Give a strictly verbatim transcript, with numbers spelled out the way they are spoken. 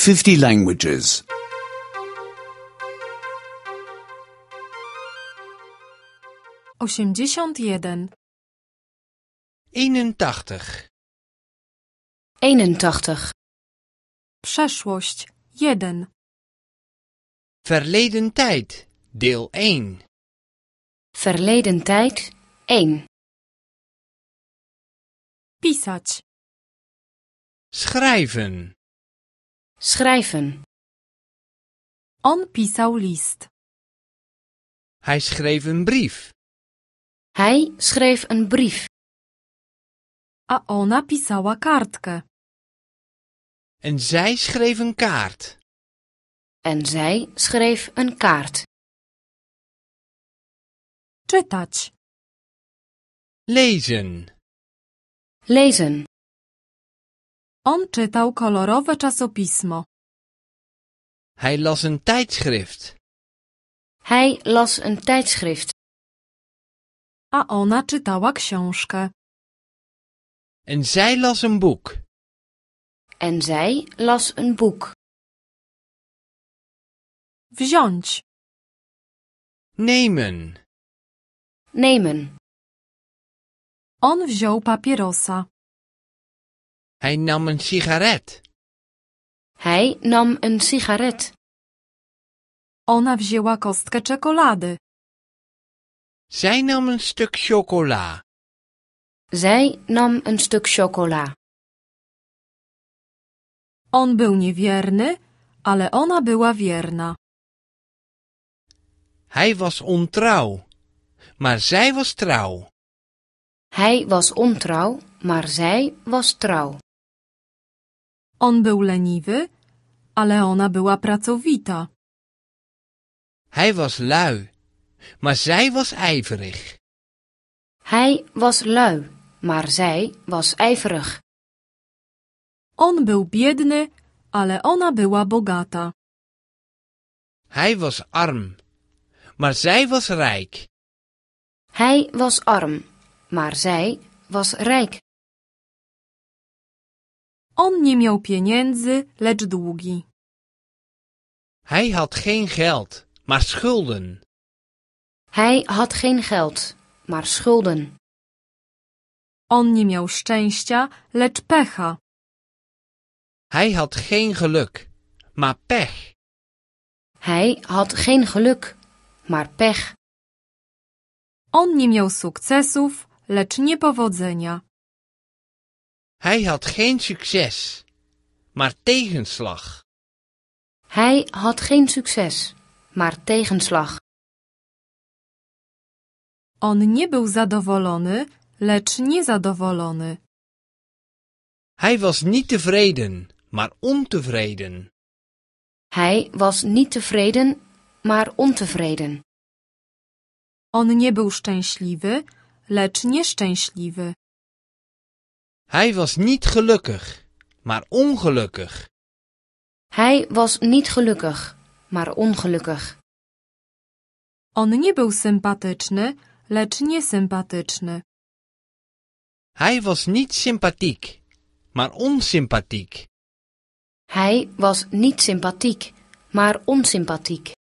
fifty languages. osiemdziesiąt jeden. eenentachtig. eenentachtig. Przeszłość jeden. Verleden tijd, deel één. Verleden tijd één. Pisać. Schrijven. Schrijven. On pisał list. Hij schreef een brief. Hij schreef een brief. A ona pisała kartkę. En zij schreef een kaart. En zij schreef een kaart. Czytać. Lezen. Lezen. On czytał kolorowe czasopismo. Hij las een tijdschrift. Hij las een tijdschrift. A ona czytała książkę. En zij las een boek. En zij las een boek. Wziąć. Nemen. Nemen. On wziął papierosa. Hij nam een sigaret. Hij nam een sigaret. Ona wzięła kostkę czekolady. Zij nam een stuk chocola. Zij nam een stuk chocola. On był niewierny, ale ona była wierna. Hij was ontrouw, maar zij was trouw. Hij was ontrouw, maar zij was trouw. On był leniwy, ale ona była pracowita. Hij was lui, maar zij was ijverig. Hij was lui, maar zij was ijverig. On był biedny, ale ona była bogata. Hij was arm, maar zij was rijk. Hij was arm, maar zij was rijk. On nie miał pieniędzy, lecz długi. Hij had geen geld, maar schulden. Hij had geen geld, maar schulden. On nie miał szczęścia, lecz pecha. Hij had geen geluk, maar pech. Hij had geen geluk, maar pech. On nie miał sukcesów, lecz niepowodzenia. Hij had geen succes, maar tegenslag. Hij had geen succes, maar tegenslag. On nie był zadowolony, lecz niezadowolony. Hij was niet tevreden, maar ontevreden. Hij was niet tevreden, maar ontevreden. On nie był szczęśliwy, lecz nieszczęśliwy. Hij was niet gelukkig, maar ongelukkig. Hij was niet gelukkig, maar ongelukkig. On nie był sympatyczny, lecz niesympatyczny. Hij was niet sympathiek, maar onsympathiek. Hij was niet sympathiek, maar onsympathiek.